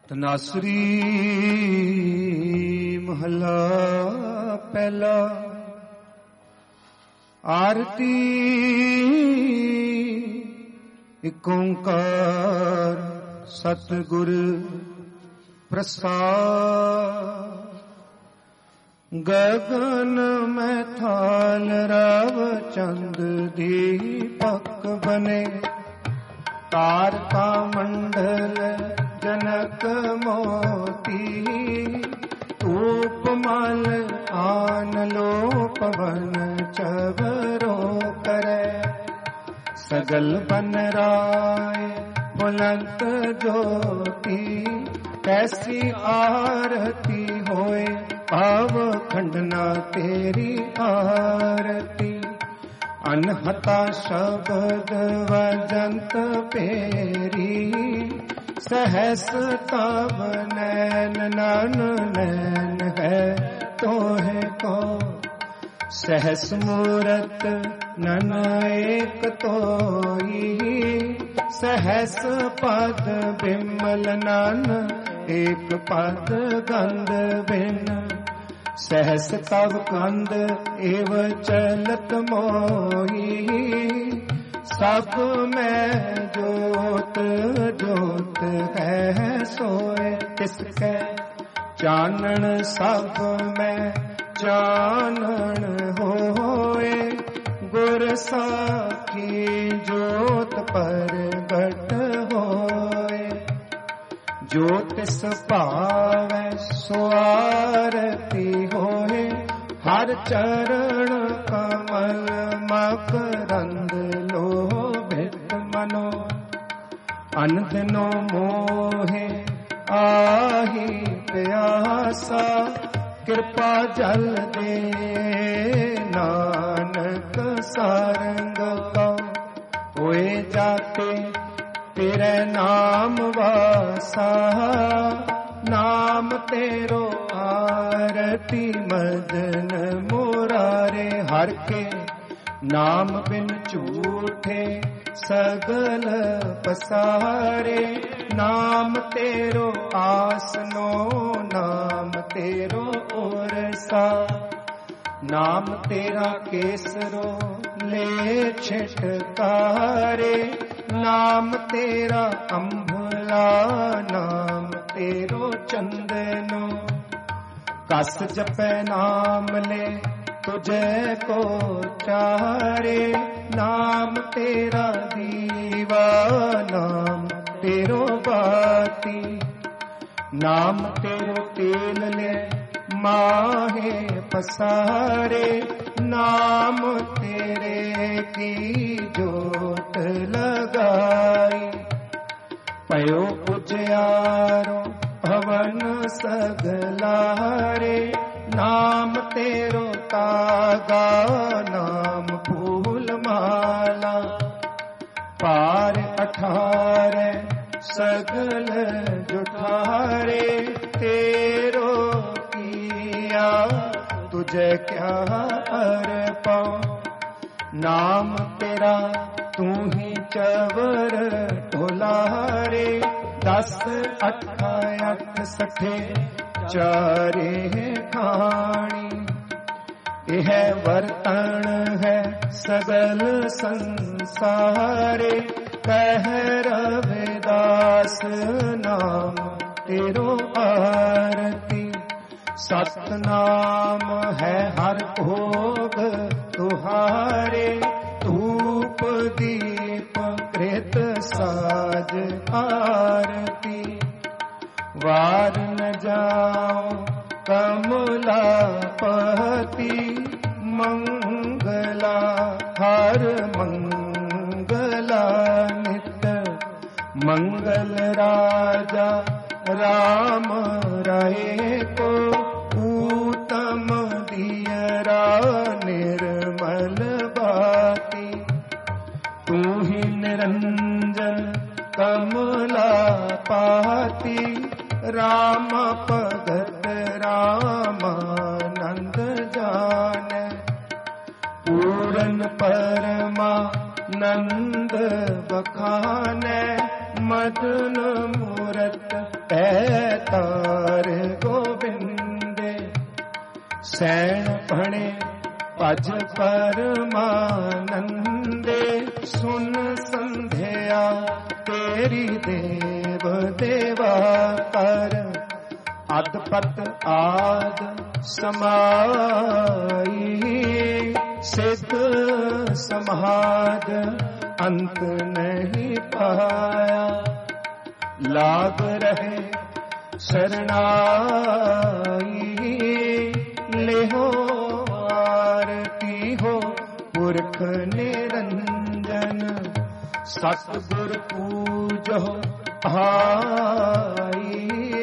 तनासरी महला पहला। आरती एक ओंकार सतगुर प्रसाद। गगन में थाल रव चंद दीपक बने। तारका मंडल जनक मोती। उपमल आन लो पवन चवरो करे। सगल बन राय बुलंद ज्योति। कैसी आरती होए पाव खंडना तेरी आरती। अनहता शब्द वजंत पेरी। सहस तब नैन नन नैन है तोहे को। सहस मूरत नन एक तोई। सहस पद बिमल नन एक पद गंध बिन। सहस तव कंद एव चलत मोही। सब में जोत जोत है सोए तिसके। चानन सब में चानन होए। गुर साखी जोत परगट होए। ज्योतिष पावै स्वारती होए। हर चरण कमल मकरंद लोभित मनो। अनदिनो मोहे आही प्यासा। कृपा जल दे नानक सारंग का। होए जाते तेरे नाम वासा। नाम तेरो आरती मदन मुरारे। हर के नाम बिन झूठे सगल पसारे। नाम तेरो आसनो नाम तेरो ओरसा। नाम तेरा केसरो ले छिटकारे। नाम तेरा अम्भला नाम तेरो चंदनो। कस जपै नाम ले तुझे को चारे। नाम तेरा दीवा नाम तेरो बाती। नाम तेरो तेल ले माहे पसारे। नाम तेरे की जोत लगाई। पयो उजियारो भवन सगलारे। नाम तेरो तागा नाम फूल माला। पार 18 सगल जुठारे। तेरो किया तुझे क्या अर्पा। नाम तेरा तू ही चवर ढोलारे। 10 8 8 सठे चारे खाणी। यह वर्तन है सगल संसारे। कह रविदास नाम तेरो आरती। सतनाम है हर भोग तुहारे। धूप दीप कृत साज आरती। वार न जाओ कमला पति। मंगला हर मंगला नित। मंगल राजा राम रहे को। उत्तम दियरा निर्मल बाती। तू ही निरंजन कमला पाती। राम भगत रामानंद जान। पूरन परमानंद बखाने। मदन मूरत ਤੈ ਤਾਰ ਗੋਬਿੰਦੇ। ਸੈਣ ਭਣੇ ਭਜ ਪਰਮਾਨੰਦੇ। ਸੁਨ ਸੰਧਿਆ ਤੇਰੀ ਦੇਵ ਦੇਵਾ ਕਰ। ਅਦਪਤ ਆਦ ਸਮਾਈ ਸਿਧ ਸਮਾਦ ਅੰਤ ਨਹੀਂ ਪਾਇਆ। ਲਾਗ ਰਹੇ ਸਰਣਾਈ ਲਿਹੋ ਆਰਤੀ ਹੋ ਪੁਰਖ ਨਿਰੰਜਨ। ਸਤਿਗੁਰ ਪੂਜੋ ਭਾਈ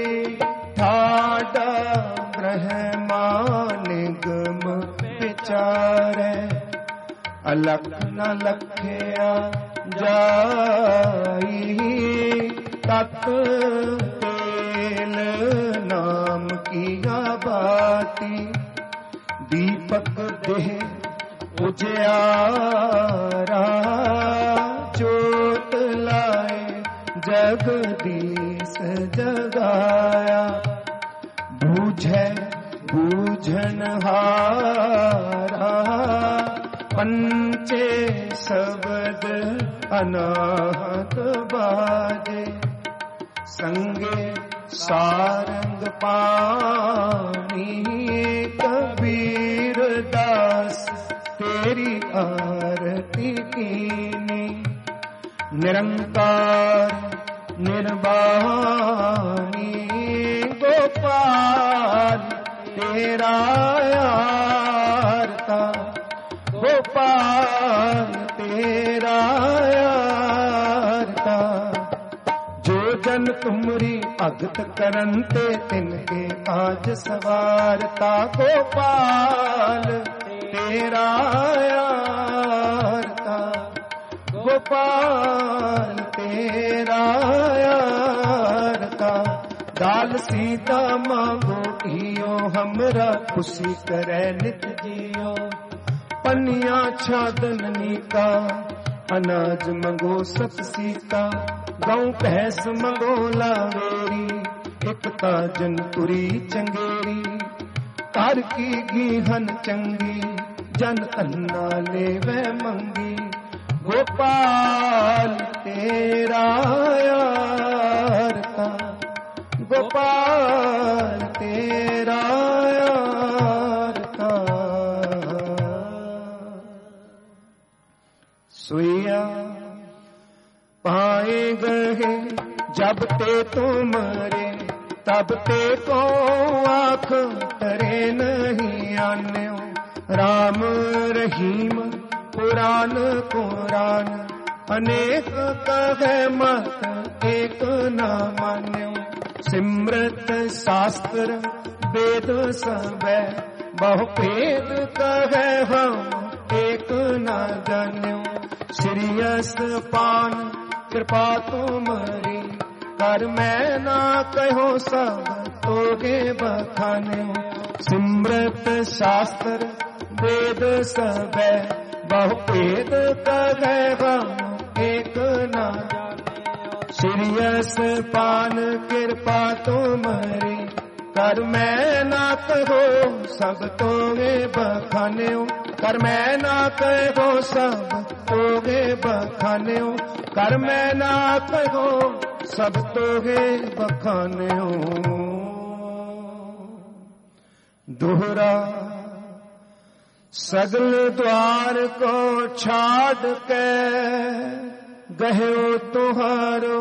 ਠਾਡਾ ਬ੍ਰਹਮਾ ਨਿਗਮ ਵਿਚਾਰੈ। ਅਲਖ ਨ ਲਖਿਆ ਜਾਈ ਤਤ ਤੇਲ ਨਾਮ ਕੀਆ ਬਾਤੀ। ਦੀਪਕ ਦੇਹ ਉਜਿਆਰਾ ਜੋਤ ਲਾਏ ਜਗਦੀਸ਼ ਜਗਾਇਆ। ਬੂਝੈ ਬੂਝਨ ਹਾਰਾ ਪੰਚੇ ਸ਼ਬਦ ਅਨਾਹਤ ਬਾਜੇ। ਸੰਗੇ ਸਾਰੰਗ ਪਾਣੀ ਕਬੀਰ ਦਾਸ ਤੇਰੀ ਆਰਤੀ ਕੀਨੀ। ਨਿਰੰਕਾਰ ਨਿਰਵਾਣੀ ਗੋਪਾਲ ਤੇਰਾ ਆਰਤਾ। ਗੋਪਾਲ ਤੇਰਾ ਆਰਤਾ। ਜੋ ਜਨ ਤੁਮਰੀ ਭਗਤ ਕਰਨ ਤੇ ਤਿਨਕੇ ਕਾਜ ਸਵਾਰਤਾ। ਗੋਪਾਲ ਤੇਰਾ ਆਰਤਾ। ਗੋਪਾਲ ਤੇਰਾ ਆਰਤਾ। दाल सीता मांगो इयो हमरा खुशी करे नित जियो। पनिया छादन नीका अनाज मंगो सत सीता। गऊ भैंस मंगो लावेरी एकता जनपुरी चंगेरी। घर की गीहन चंगी जन अन्ना लेवे मंगी। गोपाल तेरा आरता। गोपाल तेरा आरता। सुइया पाए गए जब ते तुमरे तब ते को आँख तरे नहीं आन्यो। राम रहीम पुराण कुरान अनेक कहे मत एक न मान्यो। सिमरत शास्त्र वेद सबे बहु भेद कहे हम एक न जान्यो। श्रीयस पान कृपा तुमरी कर मैं ना कहो सब तोगे बखान्यो। सिमरत शास्त्र वेद सबे बहु भेद कहे हम एक न श्रीयस पान कृपा तुमरी कर मैं ना कहो सब तोगे बखान्यो। कर मैं ना कहो सब तोगे बखान्यो। कर मैं ना कहो सब तोगे बखान्यो। दोहरा सगल द्वार को छाड़ के गयो तुहारो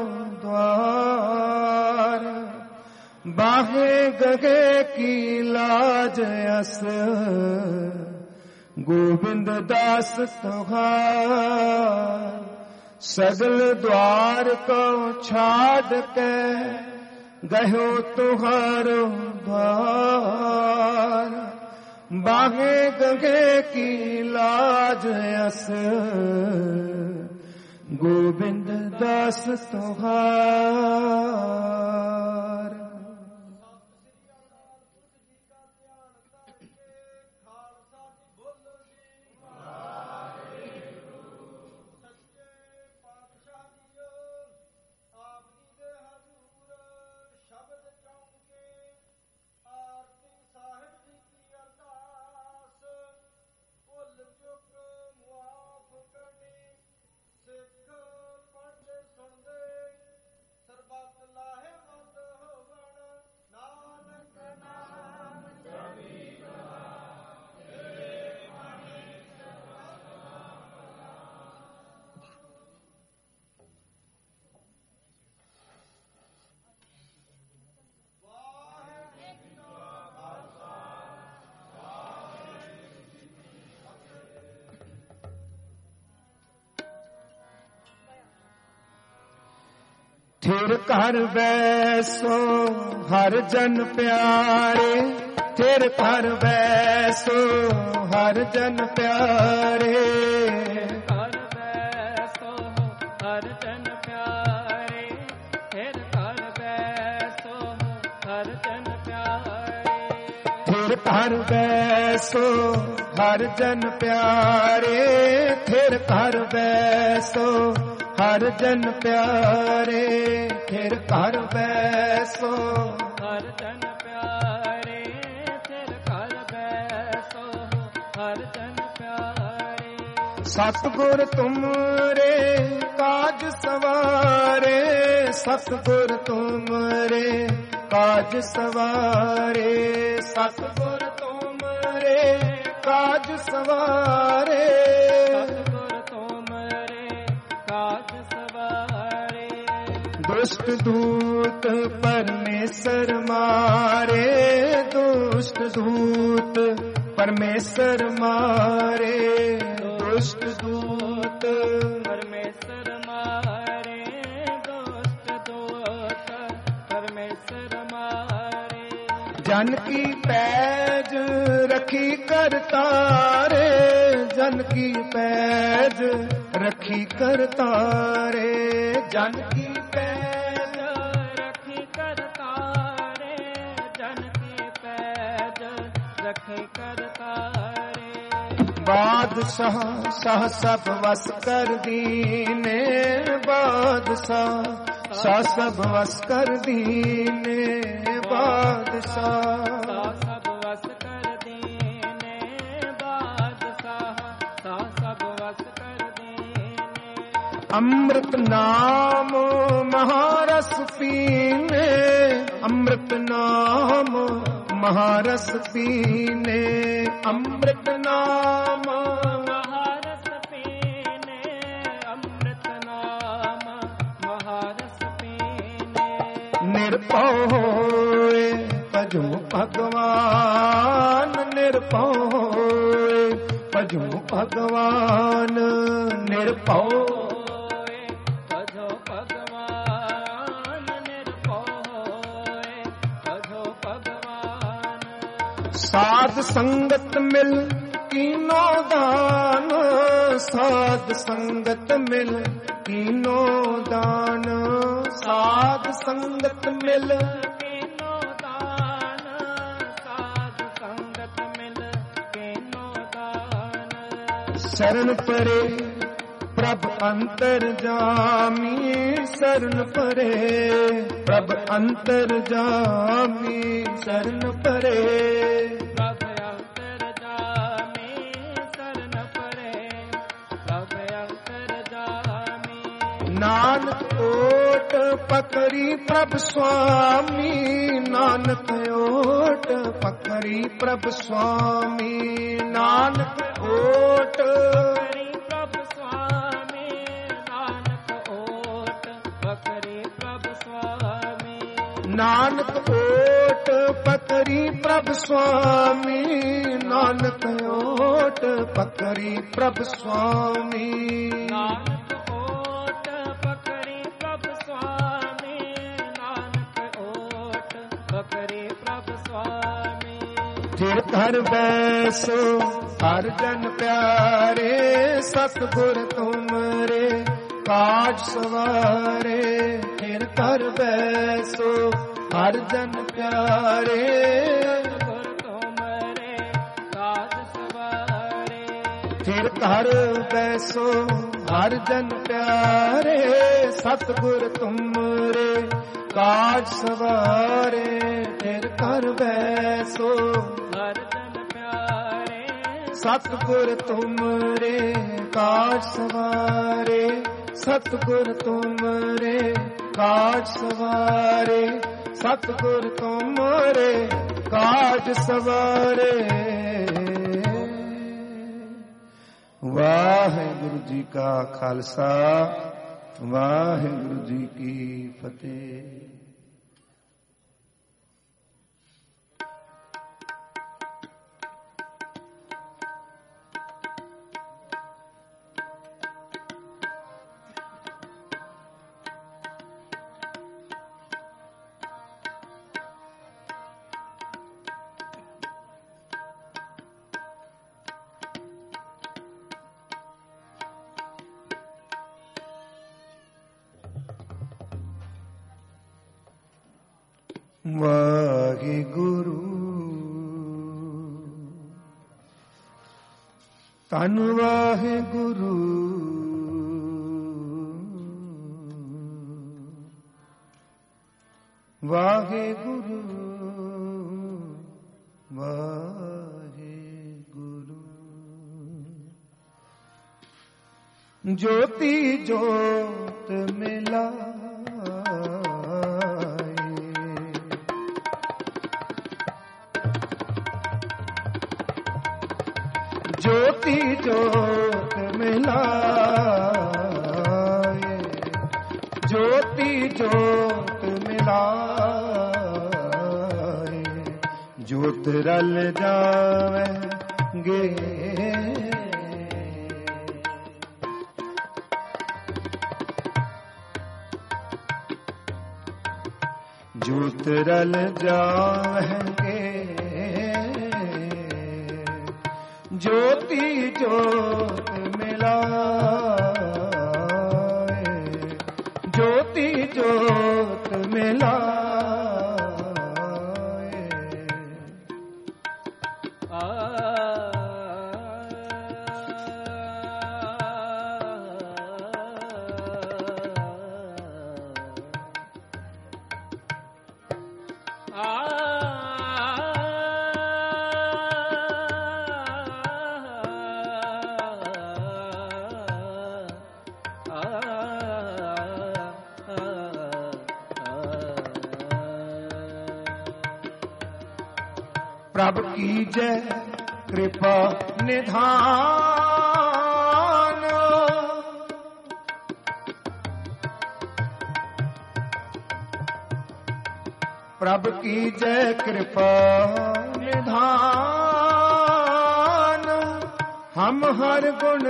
द्वार। बाहे गगे की लाज अस गोविंद दास तुहार। सगल द्वार को छाड़ के गयो तुहारो द्वार। बाहे गगे की लाज अस गोविंद दास तुहार। ਥਿਰ ਘਰ ਬੈਸੋ ਹਰ ਜਨ ਪਿਆਰੇ, ਥਿਰ ਘਰ ਬੈਸੋ ਹਰ ਜਨ ਪਿਆਰੇ, ਘਰ ਬੈਸੋ ਹਰ ਜਨ ਪਿਆਰੇ, ਥਿਰ ਘਰ ਬੈਸੋ ਹਰ ਜਨ ਪਿਆਰੇ, ਥਿਰ ਘਰ ਬੈਸੋ ਹਰ ਜਨ ਪਿਆਰੇ, ਥਿਰ ਘਰ ਬੈਸੋ ਹਰ ਜਨ ਪਿਆਰੇ, ਥਿਰ ਘਰ ਬੈਸੋ ਹਰ ਜਨ ਪਿਆਰੇ, ਥਿਰ ਘਰ ਬੈਸੋ ਹਰ ਜਨ ਪਿਆਰੇ, ਸਤਿਗੁਰ ਤੁਮਰੇ ਕਾਜ ਸਵਾਰੇ, ਸਤਿਗੁਰ ਤੁਮਰੇ ਕਾਜ ਸਵਾਰੇ, ਸਤਿਗੁਰ ਤੁਮਰੇ ਕਾਜ ਸਵਾਰੇ, ਸਤਿਗੁਰ ਤੁਮਰੇ ਕਾਜ ਸਵਾਰੇ, ਦੁਸ਼ਟ ਦੂਤ ਪਰਮੇਸ਼ਰ ਮਾਰੇ, ਦੁਸ਼ਟ ਦੂਤ ਪਰਮੇਸ਼ਰ ਮਾਰੇ, ਦੁਸ਼ਟ ਦੂਤ ਪਰਮੇਸ਼ਰ ਮਾਰੇ, ਦੁਸ਼ਟ ਦੂਤ ਪਰਮੇਸ਼ਰ ਮਾਰੇ, ਜਨ ਕੀ ਪੈਜ ਰਖੀ ਕਰਤਾਰੇ, ਜਨ ਕੀ ਪੈਜ ਰਖੀ ਕਰਤਾਰੇ, ਜਨ ਕੀ ਪੈਜ ਰਖੀ ਕਰਤਾਰੇ, ਜਨ ਕੀ ਪੈਜ ਰਖੀ ਕਰਤਾਰੇ, ਬਾਦਸ਼ਾਹ ਸ਼ਾਹ ਸਭ ਵਸ ਕਰ ਦੀਨੇ, ਬਾਦਸ਼ਾਹ ਸ਼ਾਹ ਸਭ ਵਸ ਕਰ ਦੀਨੇ, ਬਾਦਸ਼ਾਹ ਸਭ ਵਸ ਕਰ ਦੀਨੇ, ਬਾਦਸ਼ਾਹ ਸਭ ਵਸ ਕਰ ਦੀਨੇ, ਅੰਮ੍ਰਿਤ ਨਾਮ ਮਹਾਰਸ ਪੀਨੇ, ਅੰਮ੍ਰਿਤ ਨਾਮ ਮਹਾਰਸ ਪੀਨੇ, ਅੰਮ੍ਰਿਤ ਨਾਮ ਮਹਾਰਸ ਪੀਨੇ, ਅੰਮ੍ਰਿਤ ਨਾਮ ਮਹਾਰਸ ਪੀਨੇ, ਨਿਰਭਉ ਹੋਏ ਭਜੋ ਭਗਵਾਨ, ਨਿਰਭਉ ਹੋਏ ਭਜੋ ਭਗਵਾਨ, ਨਿਰਭਉ ਹੋਏ ਭਜੋ ਭਗਵਾਨ, ਨਿਰਭਉ ਹੋਏ ਭਜੋ ਭਗਵਾਨ, ਸਾਧ ਸੰਗਤ ਮਿਲ ਕੀਨੋ ਦਾਨ, ਸਾਧ ਸੰਗਤ ਮਿਲ ਕੀਨੋ ਦਾਨ, ਸਾਧ ਸੰਗਤ ਮਿਲ ਕੀਨੋ ਦਾਨ, ਸਾਧ ਸੰਗਤ ਮਿਲ ਕੀਨੋ ਦਾਨ, ਸ਼ਰਨ ਪਰੇ ਪ੍ਰਭ ਅੰਤਰ ਜਾਮੀ, ਸ਼ਰਨ ਪਰੇ ਪ੍ਰਭ ਅੰਤਰ ਜਾਮੀ, ਸ਼ਰਨ ਪਰੇ ਪ੍ਰਭ ਅੰਤਰ ਜਾਮੀ, ਸ਼ਰਨ ਪਰੇ ਪ੍ਰਭ ਅੰਤਰ ਜਾਮੀ, ਨਾਨਕ ਓਟ ਪਕਰੀ ਪ੍ਰਭ ਸੁਆਮੀ, ਨਾਨਕ ਓਟ ਪਕਰੀ ਪ੍ਰਭ ਸੁਆਮੀ, ਨਾਨਕ ਓਟ ਪਕਰੀ ਪ੍ਰਭ ਸੁਆਮੀ, ਨਾਨਕ ਓਟ ਪਕਰੀ ਪ੍ਰਭ ਸੁਆਮੀ, ਨਾਨਕ ਓਟ ਪਕਰੀ ਪ੍ਰਭ ਸੁਆਮੀ, ਨਾਨਕ ਓਟ ਪਕਰੀ ਪ੍ਰਭ ਸੁਆਮੀ, ਨਾਨਕ ਓਟ ਪਕਰੀ ਪ੍ਰਭ ਸੁਆਮੀ, ਨਾਨਕ ਓਟ ਪਕਰੀ ਪ੍ਰਭ ਸੁਆਮੀ, ਥਿਰ ਘਰ ਬੈਸੋ ਹਰ ਜਨ ਪਿਆਰੇ, ਸਤਿਗੁਰ ਤੁਮਰੇ ਕਾਜ ਸਵਾਰੇ, ਥਿਰ ਘਰ ਬੈਸੋ ਹਰ ਜਨ ਪਿਆਰੇ, ਗੁਰ ਤੁਮਰੇ ਕਾਜ ਸਵਾਰੇ, ਥਿਰ ਘਰ ਬੈਸੋ ਹਰ ਜਨ ਪਿਆਰੇ, ਸਤਿਗੁਰ ਤੁਮਰੇ ਕਾਜ ਸਵਾਰੇ, ਥਿਰ ਘਰ ਬੈਸੋ ਹਰ ਜਨ ਪਿਆਰੇ, ਸਤਿਗੁਰ ਤੁਮਰੇ ਕਾਜ ਸਵਾਰੇ, ਸਤਿਗੁਰ ਤੁਮਰੇ ਕਾਜ ਸਵਾਰੇ, ਸਤਿਗੁਰ ਤੁਮਰੇ ਕਾਜ ਸਵਾਰੇ। ਵਾਹਿਗੁਰੂ ਜੀ ਕਾ ਖਾਲਸਾ, ਵਾਹਿਗੁਰੂ ਜੀ ਕੀ ਫਤਿਹ। ਵਾਹਿਗੁਰੂ ਧੰਨ ਵਾਹਿਗੁਰੂ ਵਾਹਿਗੁਰੂ ਵਾਹਿਗੁਰੂ ਜੋਤੀ ਜੋਤ ਮਿਲਾਏ ज्योति जोत मिलाए ज्योति जोत मिलाए जोत रल जावेंगे जोत रल जावेंगे ज्योति जोत मिलाए ज्योति जोत मिलाए प्रभ की जय कृपा निधान प्रभ की जय कृपा निधान हम हर गुण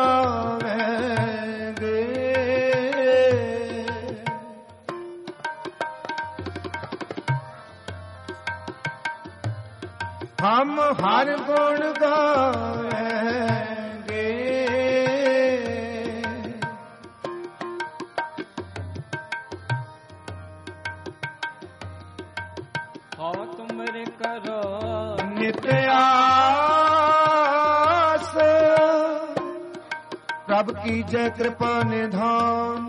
गावेंगे हम हर गुण गाएंगे हो तुमरे करो नित्य आस प्रभ की जय कृपा निधान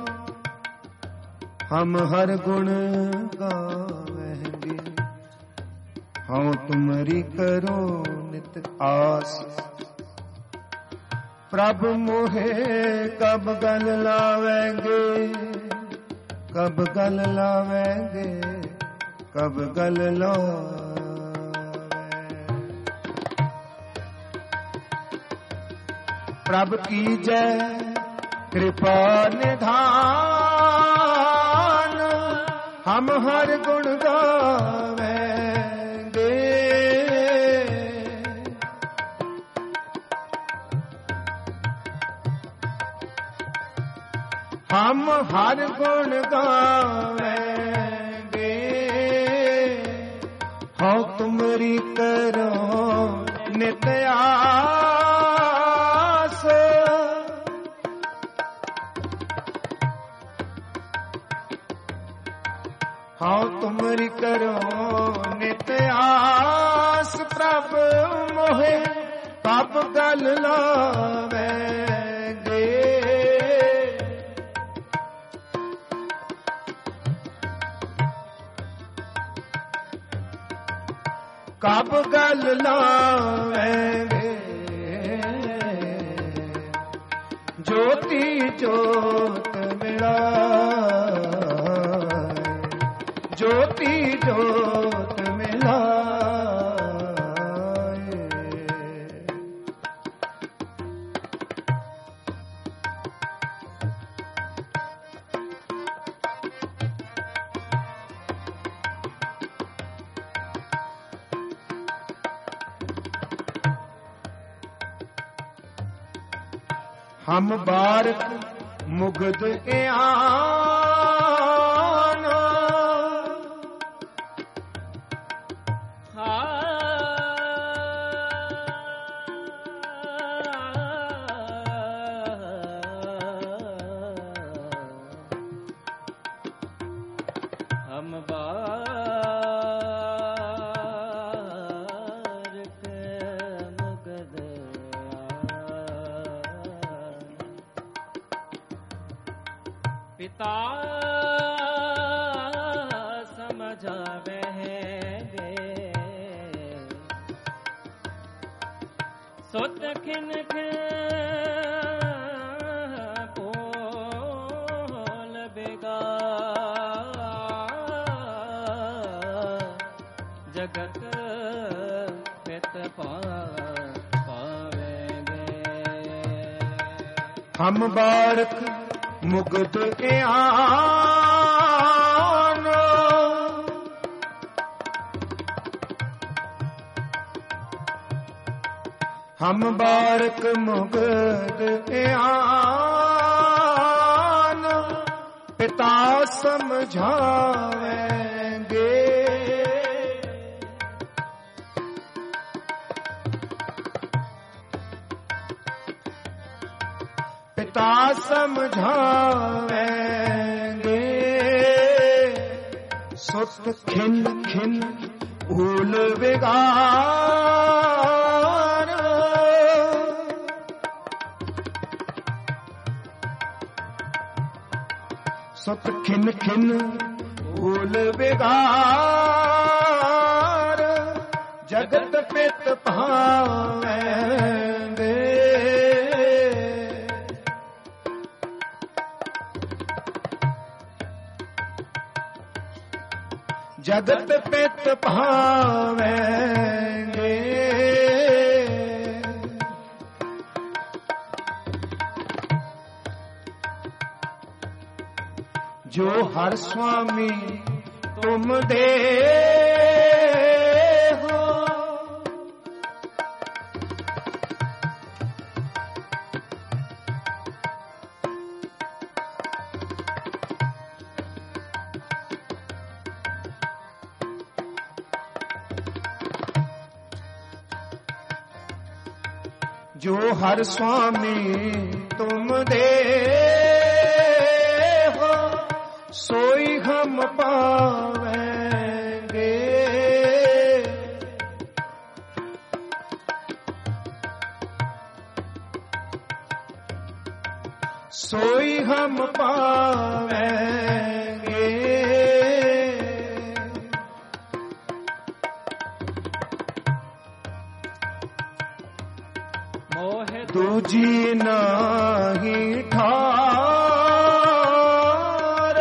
हम हर गुण गावेंगे हाँ तुमरी करो नित आस प्रभु मोहे कब गल लावेंगे कब गल लावेंगे कब गल लावेंगे प्रभु की जय कृपा निधान हम हर गुण गावे हम हर गुण गावेंगे हो तुमरी करो नित्य आस हो तुमरी करो नित्य आस प्रभु मोहे पाप गल लावेंगे कब गल लावेंगे ज्योति जोत मिलाए ज्योति जोत मिलाए हम बारक मुग्ध के आना हम बार ਸਮਝਾਵੇਂਗੇ ਸੁਤ ਖਿਨ ਭੋਲ ਬੇਗਾ ਜਗਤ ਪਿਤ ਪਾਵੇਂਗੇ ਹਮ ਬਾਰਕ ਮੁਗਧ ਇਆਨ ਹਮ ਬਾਰਕ ਮੁਗਧ ਇਆਨ ਪਿਤਾ ਸਮਝਾਵੇਂਗੇ ਪਿਤਾ ਸਮਝਾਵੇਂਗੇ ਸੁਤ ਖਿਨ ਖਿਨ ਊਲ ਵਿਗਾਰ ਸੁਤ ਖਿਨ ਖਿਨ ਊਲ ਵਿਗਾਰ ਜਗਤ ਪਿਤ ਭਾਵੇਂਗੇ ਜਗਤ ਪਿਤ ਭਾਵੇਂਗੇ ਜੋ ਹਰ ਸੁਆਮੀ ਤੁਮ ਦੇ ਹੋ ਜੋ ਹਰ ਸੁਆਮੀ ਤੁਮ ਦੇ ਹੋ ਸੋਈ ਹਮ ਪਾਵੇਂਗੇ ਸੋਈ ਹਮ ਪਾਵੇਂਗੇ ਦੂਜੀ ਨਾਹੀ ਠਾਰ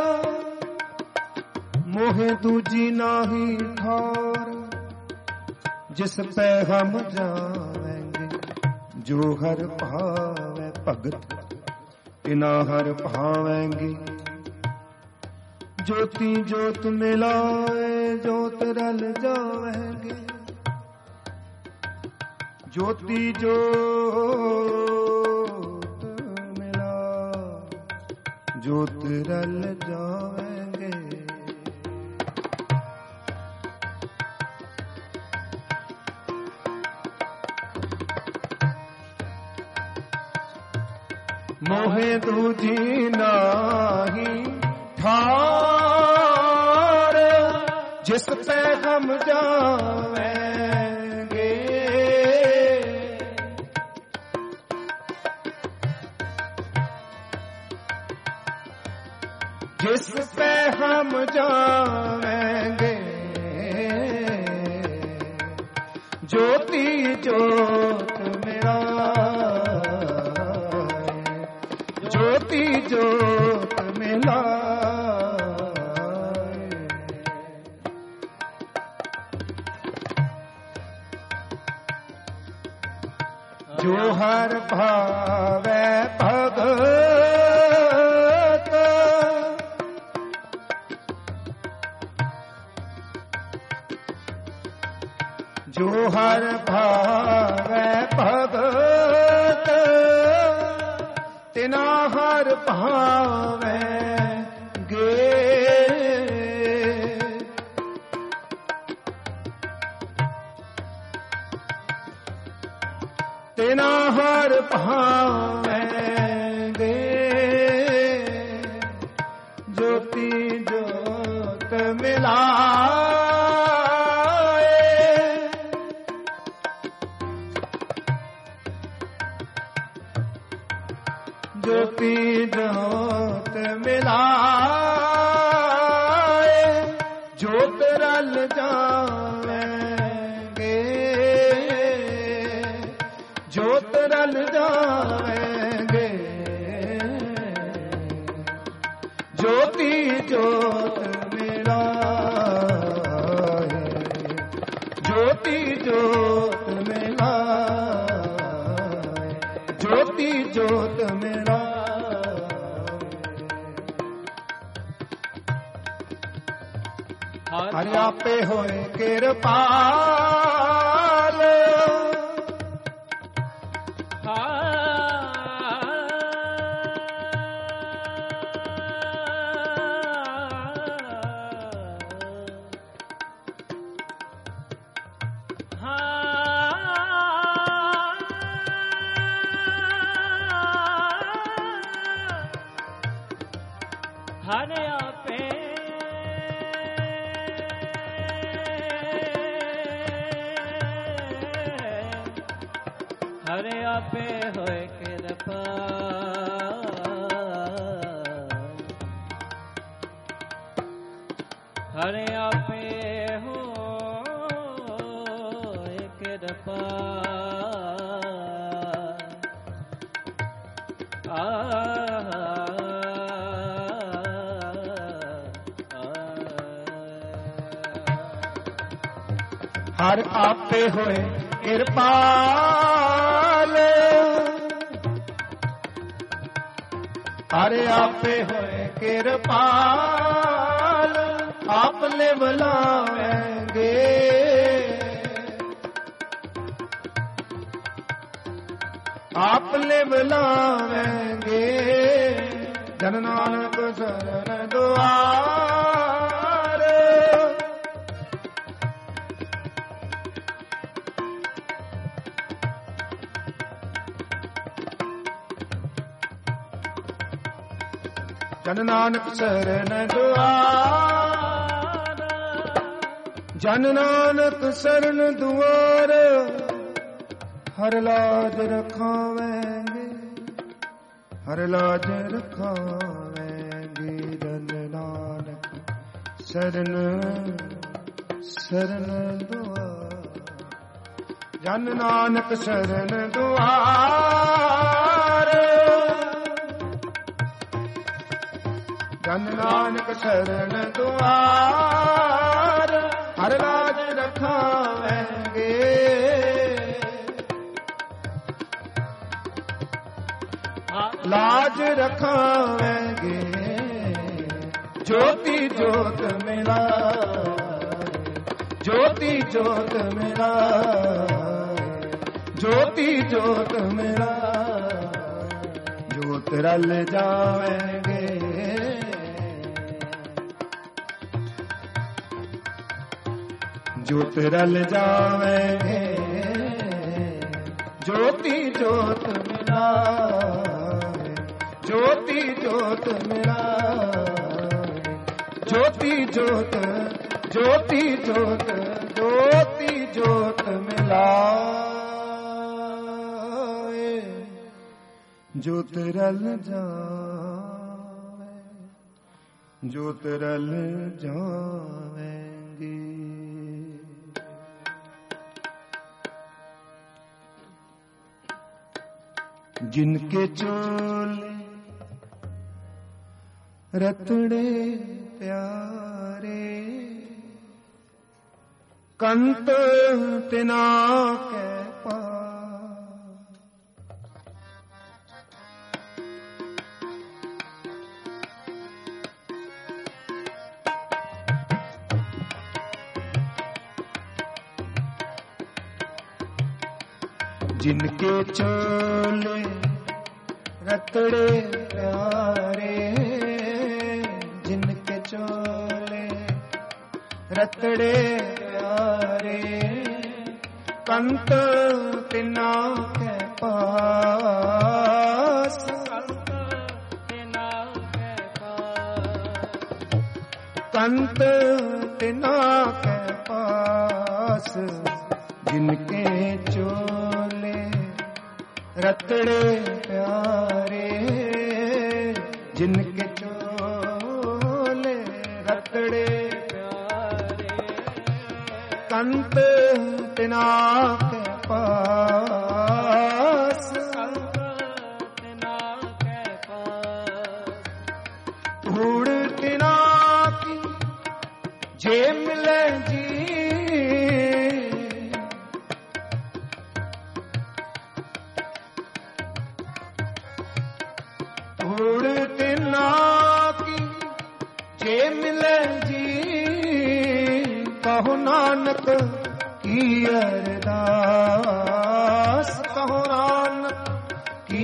ਮੋਹ ਦੂਜੀ ਨਾਹੀ ਠਾਰ ਜਿਸ ਪੈ ਹਮ ਜਾਵੇਂਗੇ ਜੋ ਹਰ ਭਾਵੈ ਭਗਤ ਤਿਨਾ ਹਰ ਭਾਵੇਂਗੇ ਜੋਤੀ ਜੋਤ ਮਿਲਾਏ ਜੋਤ ਰਲ ਜਾਵੇਂਗੇ ਜੋਤੀ ਜੋਤ ਮਿਲਾ ਜੋਤ ਰਲ ਜਾਵੇਂਗੇ ਮੋਹੇ ਦੂਜੀ ਨਾਹੀ ਠਾਰ ਜਿਸ ਪੈ ਹਮ ਜਾਵੇਂਗੇ जिस पे हम जाएंगे ज्योति ज्योत मेरा ज्योति ज्योत मिला जो हर भावे भगत जो हर भावे भगत तिना हर भावेंगे तिना हर भावेंगे ज्योति ज्योत मिलाए ज्योति ज्योत ਮਿਲਾਏ ਜੋਤ ਰਲ ਜਾਵੇਂਗੇ ਜੋਤ ਰਲ ਜਾਵੇਂਗੇ ਜੋਤੀ ਜੋਤ ਮਿਲਾਏ ਜੋਤੀ ਜੋਤ ਮਿਲਾਏ ਜੋਤੀ ਜੋਤ ਮਿਲਾਏ ਹਰਿ ਆਪੇ ਹੋਏ ਕਿਰਪਾਲ ਹਰਿ ਆਪੇ ਹਰਿ ਆਪੇ ਹੋਏ ਕਿਰਪਾ ਹਰਿ ਆਪੇ ਹੋਏ ਕਿਰਪਾ ਹਰਿ ਆਪੇ ਹੋਏ ਕਿਰਪਾਲ ਹਰਿ ਆਪੇ ਹੋਏ ਕਿਰਪਾਲ ਆਪ ਲੈ ਬੁਲਾਵੇਂਗੇ ਆਪ ਲੈ ਬੁਲਾਵੇਂਗੇ ਜਨ ਨਾਨਕ ਸ਼ਰਨ ਦੁਆਰ ਜਨ ਨਾਨਕ ਸ਼ਰਨ ਦੁਆਰ ਜਨ ਨਾਨਕ ਸ਼ਰਨ ਦੁਆਰ ਹਰ ਲਾਜ ਰਖਾਵੇਂਗੇ ਹਰ ਲਾਜ ਰਖਾਵੇਂਗੇ ਜਨ ਨਾਨਕ ਸ਼ਰਨ ਸ਼ਰਨ ਦੁਆਰ ਜਨ ਨਾਨਕ ਸ਼ਰਨ ਦੁਆਰ ਜਨ ਨਾਨਕ ਸ਼ਰਨ ਦੁਆਰ ਹਰ ਲਾਜ ਰਖਾਵੇਂਗੇ ਲਾਜ ਰਖਾਵੇਂਗੇ ਜੋਤੀ ਜੋਤ ਮਿਲਾਏ ਜੋਤੀ ਜੋਤ ਮਿਲਾਏ ਜੋਤੀ ਜੋਤ ਮਿਲਾਏ ਜੋਤ ਰਲ ਜਾਵੇਂਗੇ ਜੋਤ ਰਲ ਜਾਵੇਂਗੇ ਜੋਤੀ ਜੋਤ ਮਿਲਾਏ ਜੋਤੀ ਜੋਤ ਮਿਲਾਏ ਜੋਤੀ ਜੋਤ ਜੋਤੀ ਜੋਤ ਜੋਤੀ ਜੋਤ ਮਿਲਾਏ ਜੋਤ ਰਲ ਜਾਵੇ ਜੋਤ ਰਲ ਜਾਵੇਂਗੀ जिनके चोले रतड़े प्यारे कंत तिना के जिनके चोले रतड़े प्यारे जिनके चोले रतड़े प्यारे कंत तिना के पास कंत तिना के पास जिनके चोले रतड़े प्यारे जिनके चोले रतड़े प्यारे कंत तिना के पास तिना के पास धूड़ तिना की जे मिले जी धूड़ तिना की जे मिले जी कहो नानक की अरदास कहो नानक की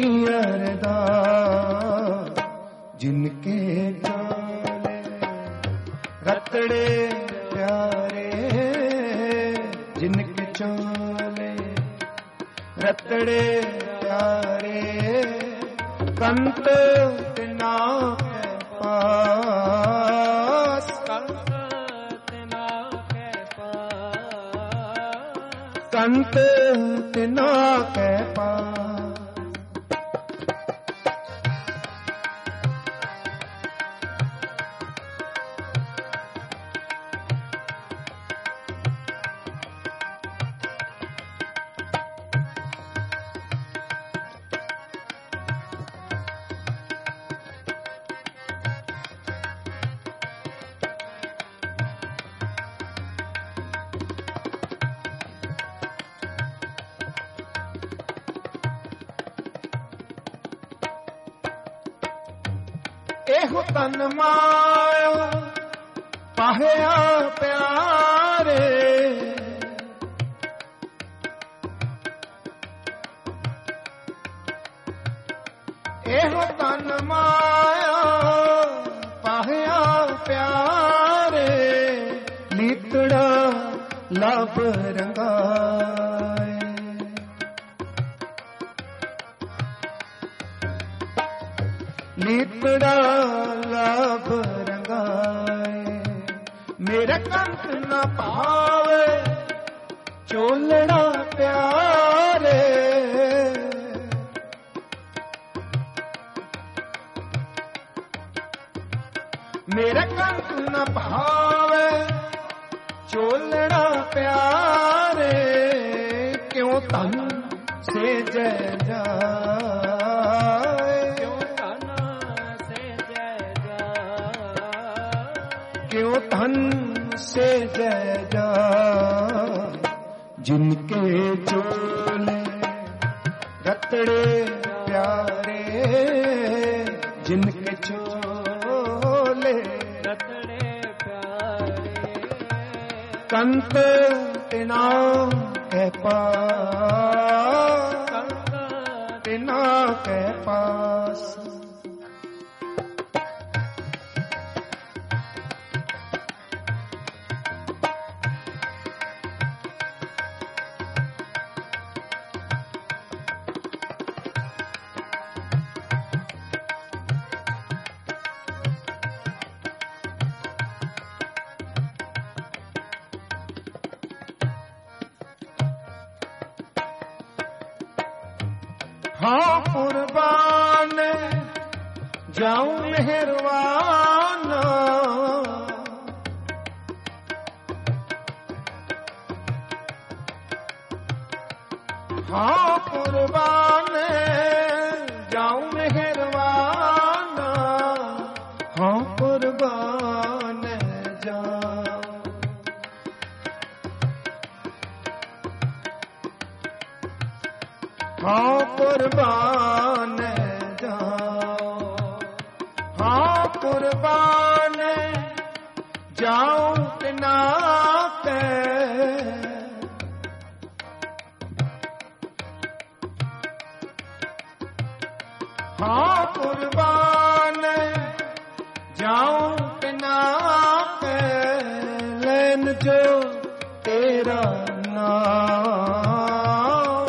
अरदास जिनके चोले रतड़े प्यारे जिनके चोले रतड़े प्यारे कंत तिना के पास तिना के पास कंत तिना के पास एहो तन मायो पाहया प्यारे एहो तन माया पाहया प्यारे लीतड़ा लब रंगाए लीतड़ा लब रंगाए मेरे कंठ न पावे चोलड़ा प्यारे मेरे कंठ न भावे चोलड़ा प्यारे क्यों तन से जय जाए क्यों तन से जय जाए क्यों धन से जय जाए जिनके चोले रतड़े प्यारे जिनके चोले रतड़े प्यारे कंत तिना के पास तिना के पास हाँ कुर्बान जाऊं मेहरबाना हाँ कुर्बान जाऊं मेहरबाना हाँ कुर्बान जाऊं हाँ कुर्बान जाओ हाँ कुर्बान जाऊं तिना के हाँ कुर्बान जाऊं तिना के लेन जो तेरा नाम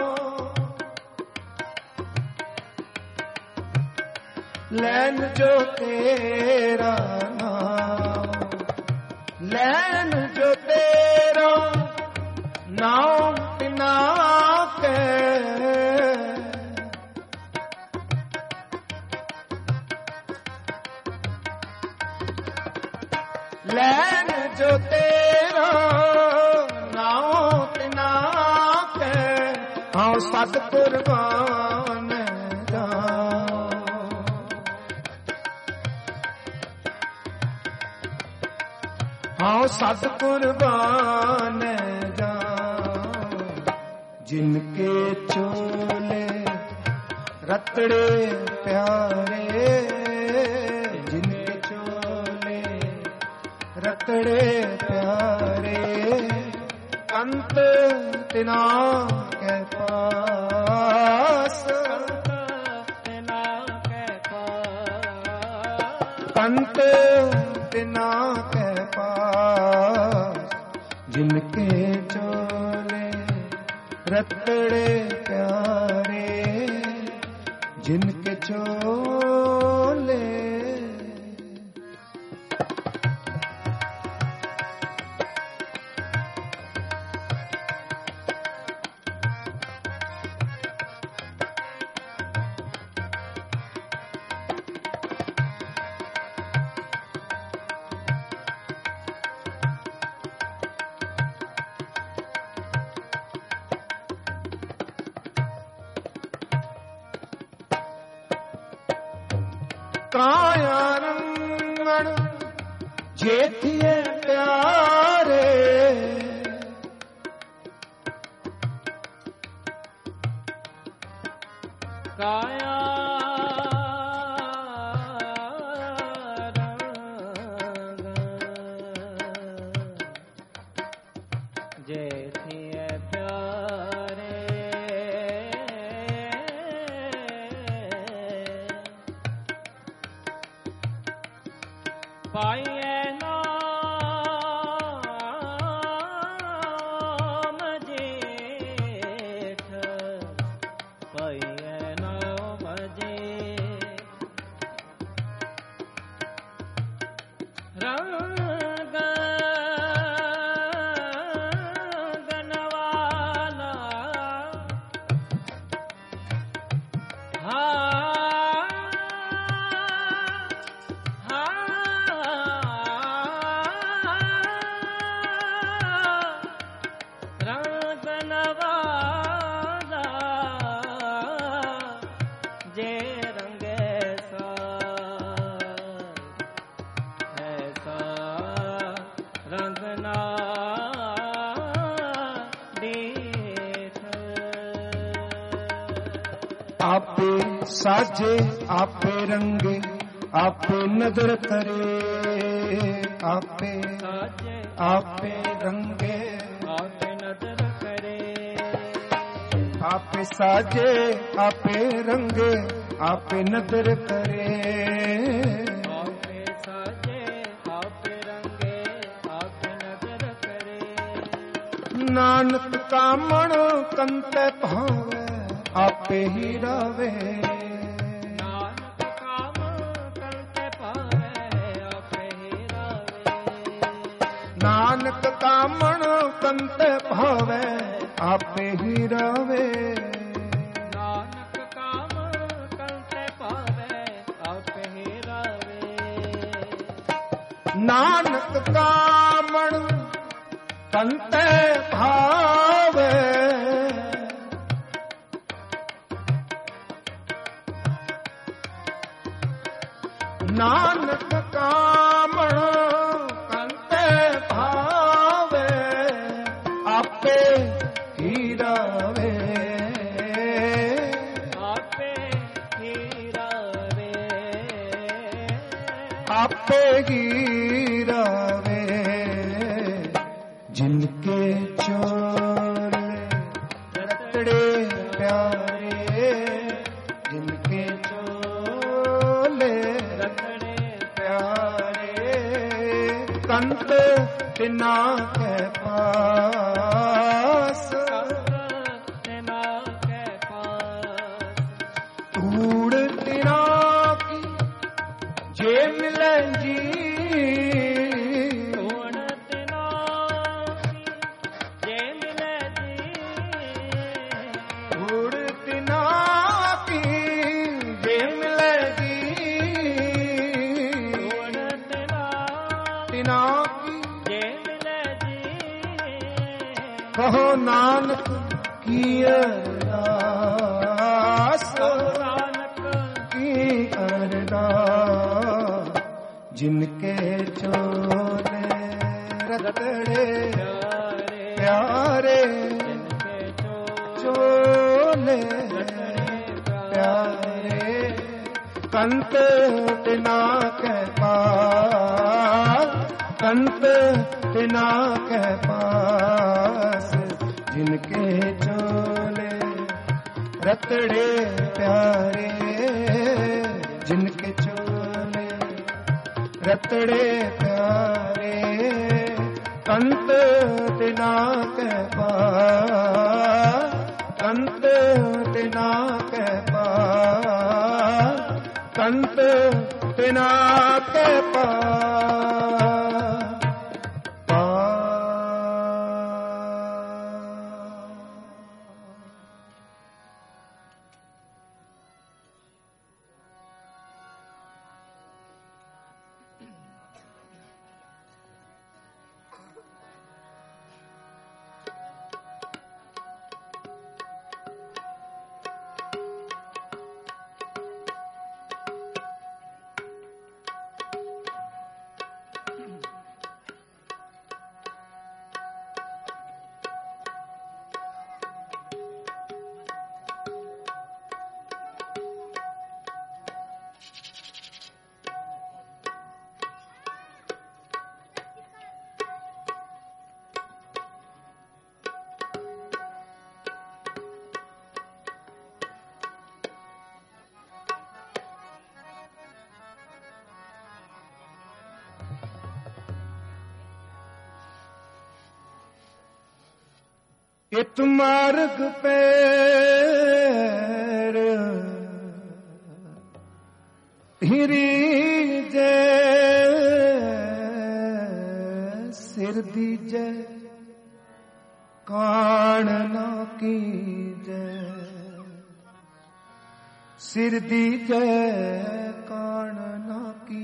लैन जो तेरा नाम लैन जो तेरा नाम बिना के लैन जो तेरा नाम तिना के हाँ सत कुर्बान हाँ सत कुर्बान जा जिनके चोले रतड़े प्यारे जिनके चोले रतड़े प्यारे अंत तिना के पास अंत तिना के पास जिनके चोले रतड़े प्यारे जिनके चोले काया रंगण जेठिए प्यारे काया जेठिए प्यारे पाइए नाम जेठ पाइए नाम जेठ रंग गनवाला जे रंग ऐसा रंगना देख आपे साजे आपे रंगे आपे नजर करे आपे साजे आपे रंगे आपे नजर करे आपे साजे आपे रंगे आपे नजर करे आपे साजे आपे रंगे आपे नजर करे नानक कामण कंते भावे आपे ही रवे नानक काम करते पावे आपे ही रवे नानक कामण कंते भावे आपे ही रवे नानक काम करते पावे आपे ही रवे नानक कामण कंते भावे नानक कामण कंते भावे आपे ही रवे आपे ही रवे आपे ही रवे जिनके चोले रतड़े प्यारे जिनके चोले रतड़े प्यारे कंत तिना के पास तेना के पास धूड़ तिना की जे मिले जी धूड़ तेना की जे मिले जी धूड़ तिना की जे मिले जी धूड़ तेना तिना की जे मिले जी कहो नानक की अरदास नानक की अरदास जिनके चोले रतड़े प्यारे जिनके चोले प्यारे कंत तिना के पास कंत तिना के पास जिनके चोले रतड़े प्यारे जिनके चोले रतड़े प्यारे कंत तिना के पास कंत तिना के पास कंत तिना के इत मार्ग पैर हिरी जय सिर दीजय कान ना की जय सिर दीजय कान ना की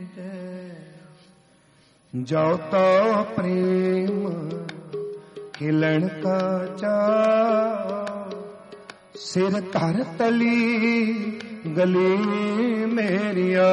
जय जाओ तो प्रेम खिलन का चाव सिर धर तली गली मेरिया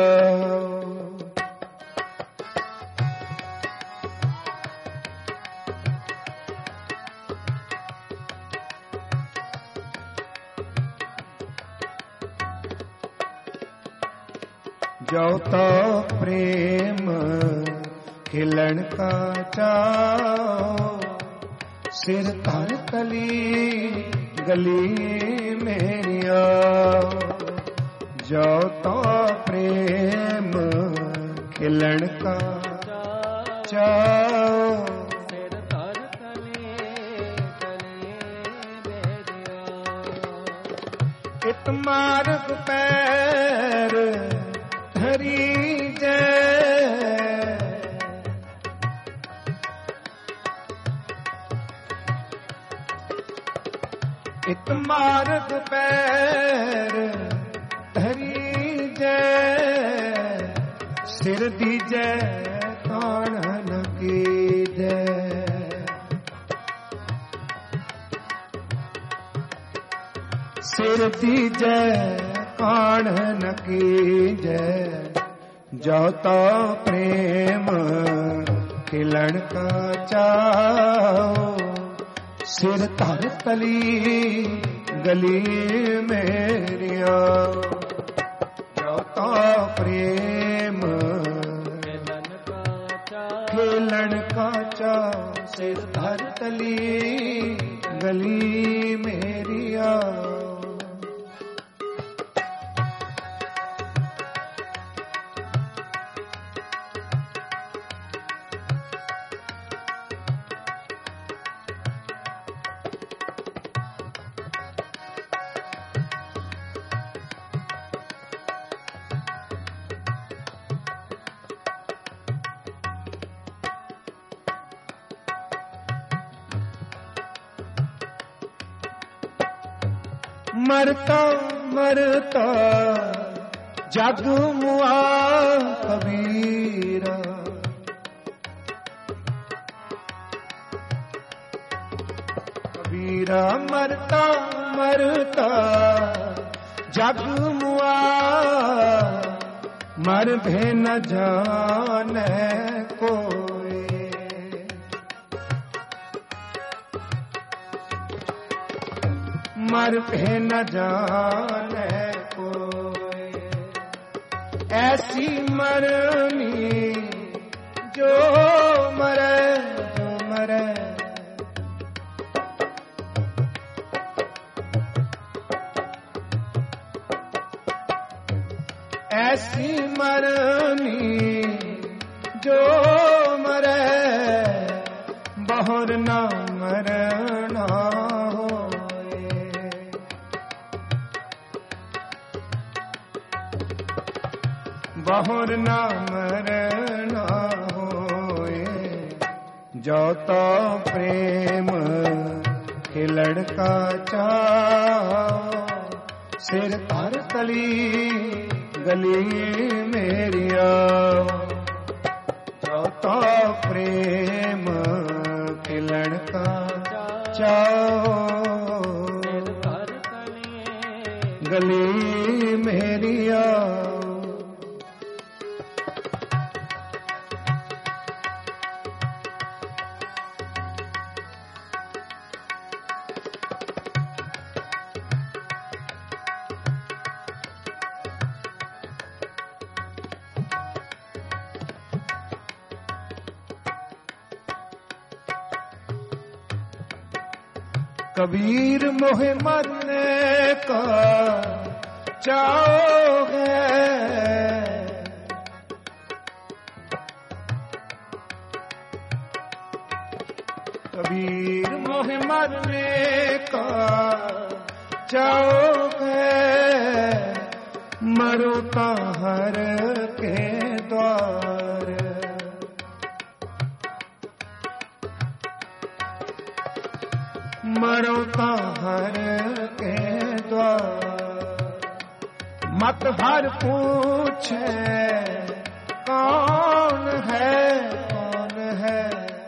जो तो प्रेम खिलन का चाव सिर धर तली गली मेरिया जो तो प्रेम खिलन का चाव सिर धर तले गले मेरिया इत मार्ग पैर धरी जय इत मार्ग पैर धरी जय सिर दीजय कान की जय सिर दीजय कान की जय जो तो प्रेम खिलन का चाओ सिर धर तली गली मेरिया जो तो प्रेम खेलन का चाओ सिर धर तली गली मेरिया मरता मरता जग मुआ कबीरा कबीरा मरता मरता जग मुआ, मर भे न जाने कोई। मर भे न जाने कोई, ऐसी मरनी जो मरे जो मरे। ऐसी मरनी जो मरे, बहुर न मरना होए। बहुर न मरना होए, जो तो प्रेम खिलड़ का चाओ। सिर धर तली गली मेरिया, जो तो प्रेम खिलड़ का चाओ। गली मेरिया, कबीर मोहे मरने का चाहोगे। कबीर मोहे मरने का चाहोगे, मरो ताहर के द्वार। मरो ताहर के द्वार। मत हर पूछे कौन है कौन है।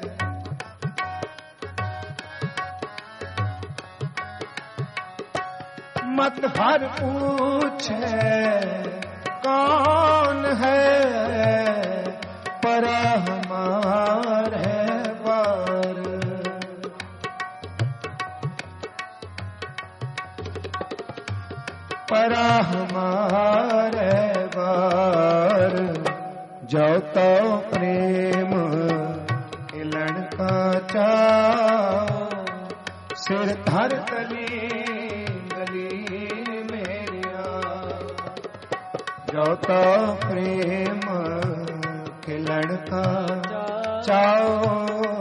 मत हर पूछे कौन है, पर हमारे बार। पर हमारे बार, जो तो प्रेम खिलड़ का चाओ। सिर धर तली गली मेरिया, जो तो प्रेम खिलड़ का चाओ।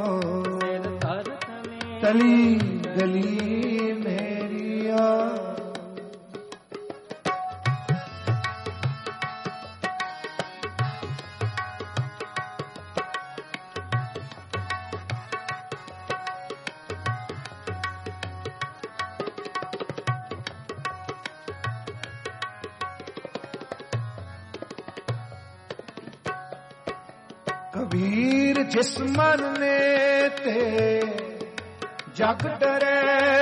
तली गली मेरिया, कबीर जिस मरने ते जग डरे।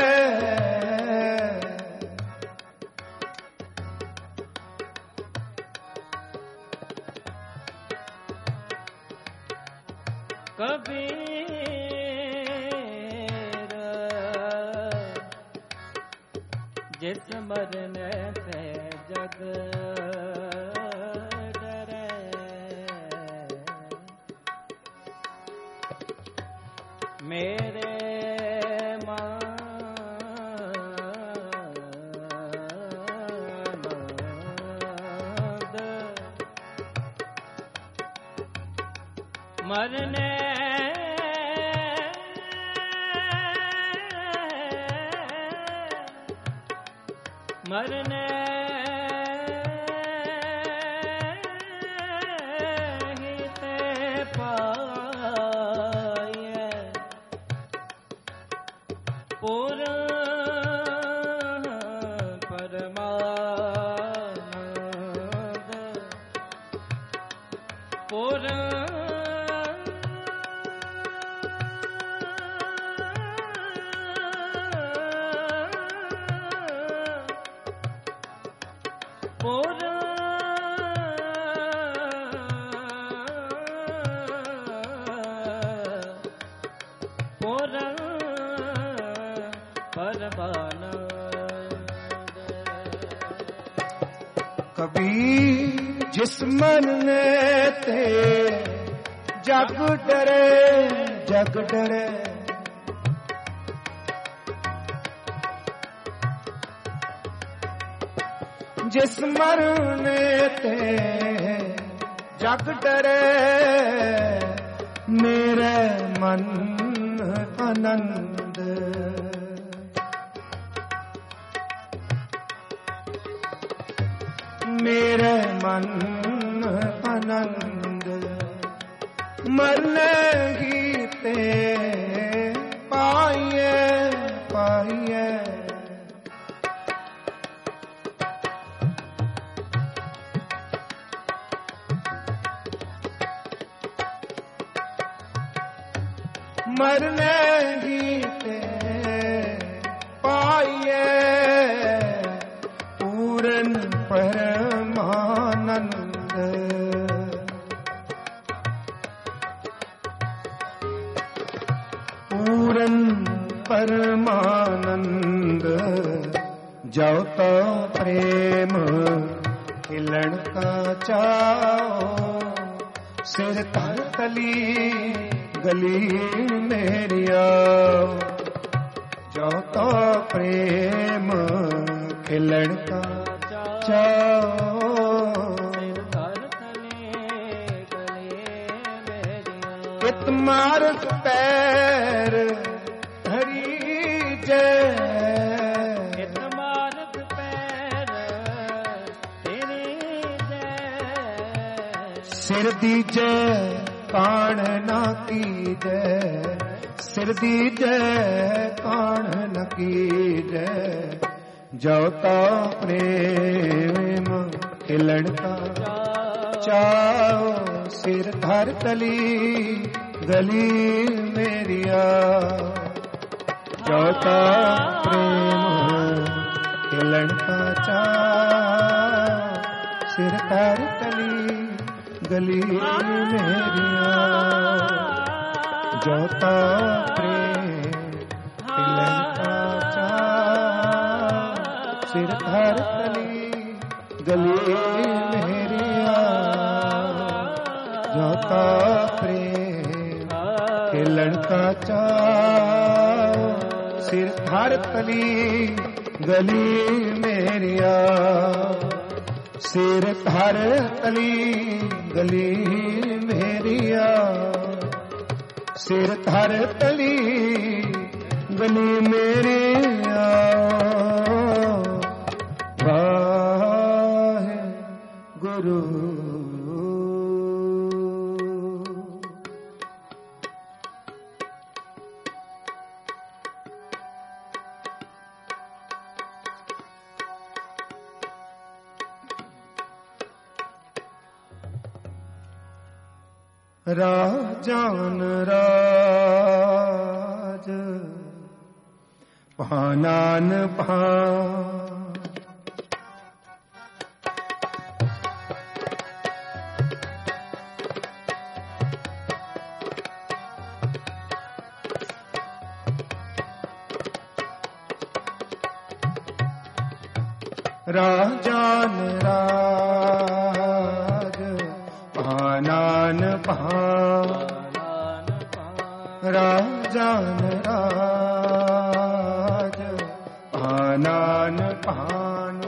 कबीर जिस मरने से जग डरे। मेरे मरने मरने ही ते पाए पूर्ण परमानंद। पूर्ण कबीर जिस मरने ते जग डरे, जग डरे। जिस मरने ते जग डरे, मेरे मन आनंद। मेरे मन आनंद, मरने ही ते पाइए, पाइए। मरने ही ते पाइए, पूरन परमानंद। पूरन परमानंद, जो तो प्रेम खिलन का चाओ। सिर तर तली गली मेरिया, जो तो प्रेम खिलन का चाओ। इत मार्ग पैर धरी जय, इत मार्ग पैर तेरे जय। सिर दीजे कान ना कीजे, सिर दीजे कान न कीजे। जो तो प्रेम खिलन का चाओ। सिर धर तली गली मेरिया, जो तो प्रेम खिलन का चाओ। सिर धर तली गली मेरिया, जो तो प्रेम खिलन का चाओ। सिर धर तली गली मेरिया, जो तो प्रेम खिलन का चाओ। सिर धर तली गली मेरिया, सिर धर तली गली मेरिया। सिर धर तली गली मेरिया, वाहे गुरु। राजान राज भानान भान, राजान राज भानान भान, राजान राज भानान भान।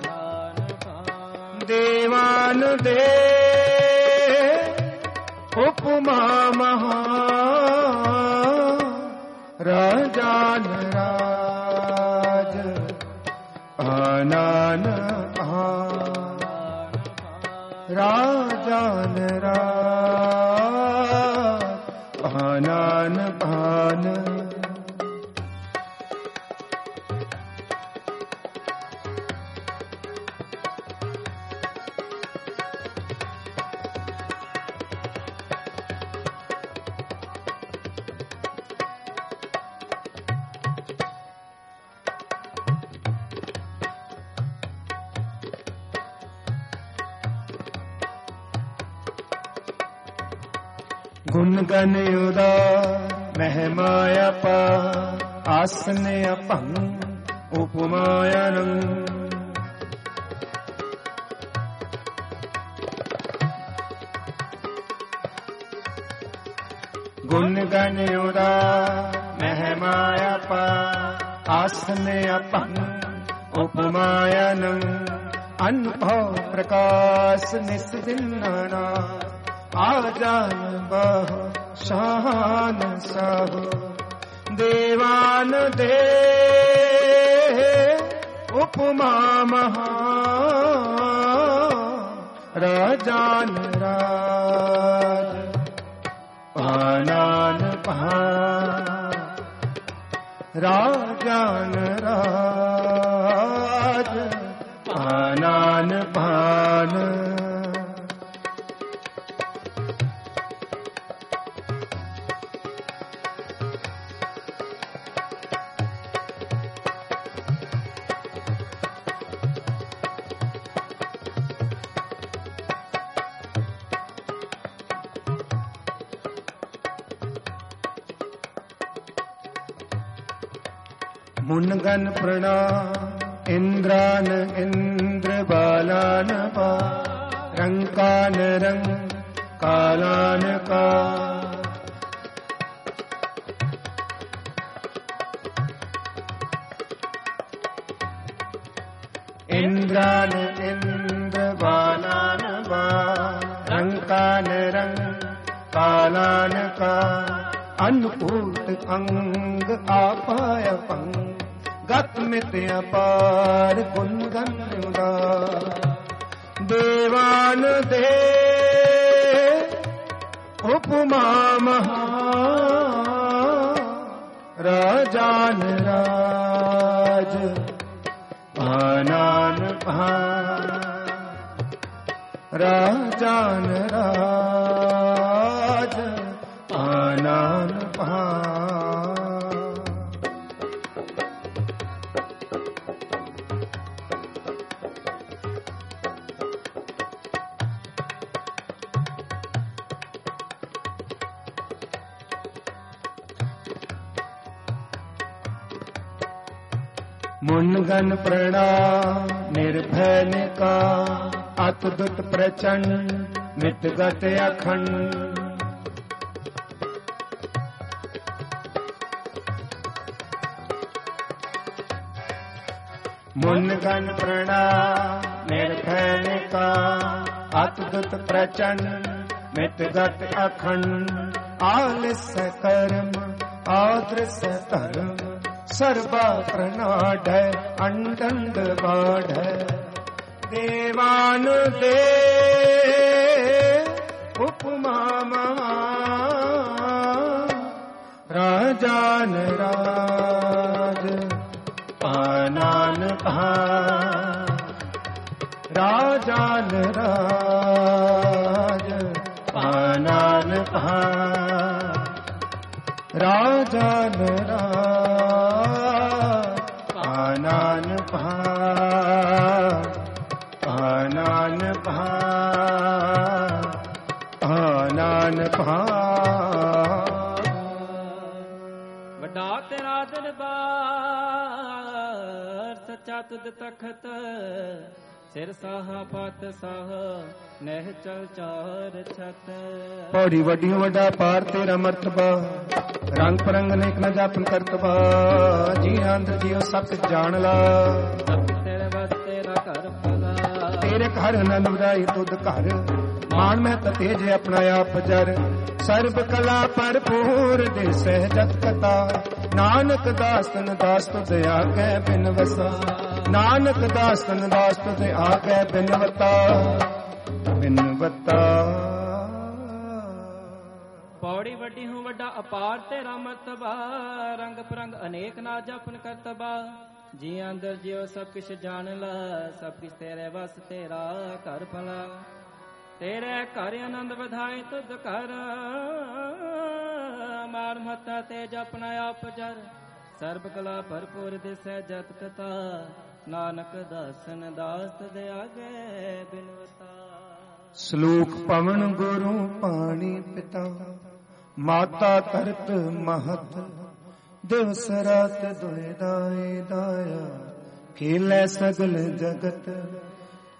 देवान दे उपमा महान, राजान राज भानान भान। राजान राज भानान भान। गुण गण उदार महमाया पा, आसन अपंग उपमाया रंग। गुण गण उदार महिमाया पा आसन अपन उपमायन अनुभव प्रकाश निस दिन नाना आजान बहु शान साहु देवान दे उपमा महा राजान राज पानान पहा राजान राज पानान पान मुनगन प्रणाम इंद्रान इंद्र बालान बा रंकान रंग कालान का इंद्रान इंद्र बालान बा रंकान रंग कालान का अनुपूत अंग आपाय पंग गत मित अपार गुण गण उदार देवान दे उपमा महा राजान राज पानान पहा राजान राज पानान पहा मुनगन प्रणाम निर्भय निका अतुदुत प्रचंड मितगत अखंड मुनगन प्रणाम निर्भय निका अतुदुत प्रचंड मितगत अखंड आलस कर्म आदृश धर्म सर्वा प्रणाढ़ अंडंड बाढ़ देवान दे उपमा महा राजान राज पानान पहा राजान राज पानान पहा राजान राज पानान पहा पानान पहा पानान पहा वड्डा तेरा दरबार सच्चा तुद तखत सिर साहा पत साह नह चल चार छत पौड़ी वड्डी वड्डा पार तेरा मर्तबा रंग परंग नेक न जापन करतबा जी अंदर जियो सब जान ला तेरे बस तेरा घर भला तेरे घर नंद वदाई तुद घर मान में तेज अपना आप जर सर्व कला भरपूर दे सहजत कथा नानक दासन दास तुद आगे बिन वसा नानक दासन दास तुद आगे बिन वता पौड़ी वड्डी हूँ वड्डा अपार तेरा मर्तबा रंग परंग अनेक ना जपन करतबा जी अंदर जियो सब किश जान ला सब किश तेरे वस तेरा घर भला तेरे घर आनंद बधाई तुद कर मार मता तेज अपना आप जर सर्ब कला भरपूर दिसै जत कथा नानक दासन दास दे आगे बिनवता श्लोक पवन गुरु पानी पिता माता तरत महत दिवस रात दुहिदाए दाया खेलै सगल जगत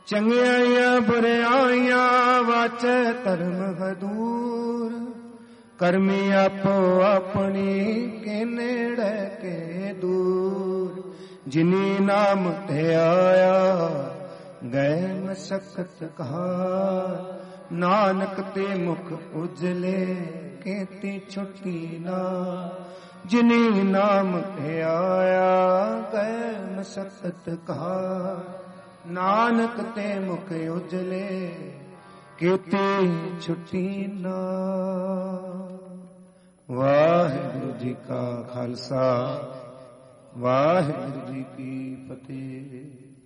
चंगियाइया बुरियाइया वाचै धर्म हदूर ਕਰਮੀ ਆਪੋ ਆਪਣੀ ਕੇ ਨੇੜੇ ਕੇ ਦੂਰ। ਜਿਨੀ ਨਾਮ ਤੇ ਆਇਆ ਗਏ ਮਸਕਤ ਕਹਾ। ਨਾਨਕ ਤੇ ਮੁਖ ਉਜਲੇ ਕੀਤੀ ਛੁੱਟੀ ਨਾ। ਜਿਨੀ ਨਾਮ ਤੇ ਆਇਆ ਗਏ ਮਸਕਤ ਕਹਾ। ਨਾਨਕ ਤੇ ਮੁਖ ਉਜਲੇ ਕੀਤੀ ਛੁੱਟੀ ਨਾ। ਵਾਹਿਗੁਰੂ ਜੀ ਕਾ ਖਾਲਸਾ, ਵਾਹਿਗੁਰੂ ਜੀ ਕੀ ਫਤਿਹ।